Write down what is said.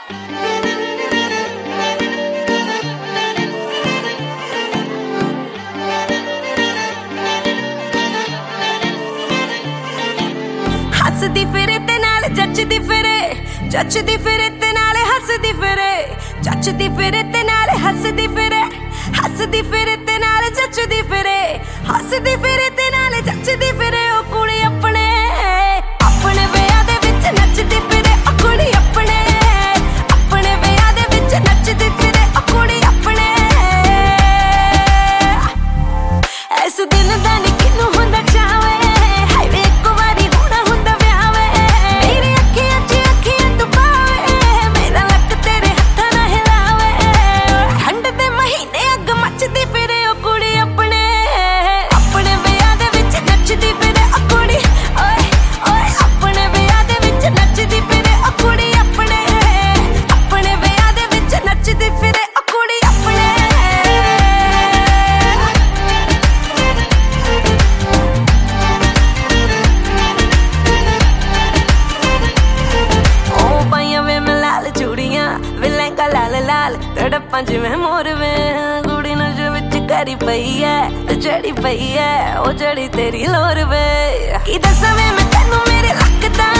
हसदी फिरे ते नाल जचदी फिरे, जचदी फिरे ते नाल हसदी फिरे, जचदी फिरे ते नाल हसदी फिरे, हसदी फिरे ते नाल जचदी फिरे, हसदी फिरे ते नाल जचदी फिरे। ओ कुड़ी अपने अपने विआह दे विच नचदी फिरे, ओ कुड़ी अपने अपने विआह दे विच नचदी फिरे, ओ कुड़ी अपने। इस दिन दा नी किनू हुंदा चावे, हाय वे इक वारी होना हुंदा विआह वे। मेरी अखियां च अखियां तू पावे, मेरा लक तेरे हत्थां ना हिलावे। ठंड दे महीने अग मचदी फिरे, ओ कुड़ी अपने अपने विआह दे विच नचदी फिरे, ओ कुड़ी ओए ओए अपने विआह दे विच नचदी फिरे, ओ कुड़ी अपने अपने विआह दे विच नचदी फिरे, ओ कुड़ी अपने। लहंगा लाल लाल तड़प्पां जिवें मोर वे, कुड़ी नश विच करी पई है ते जड़ी पई है, ओ जड़ी तेरी लोर वे। की दस्सां वे मैं तैनू मेरे लक दा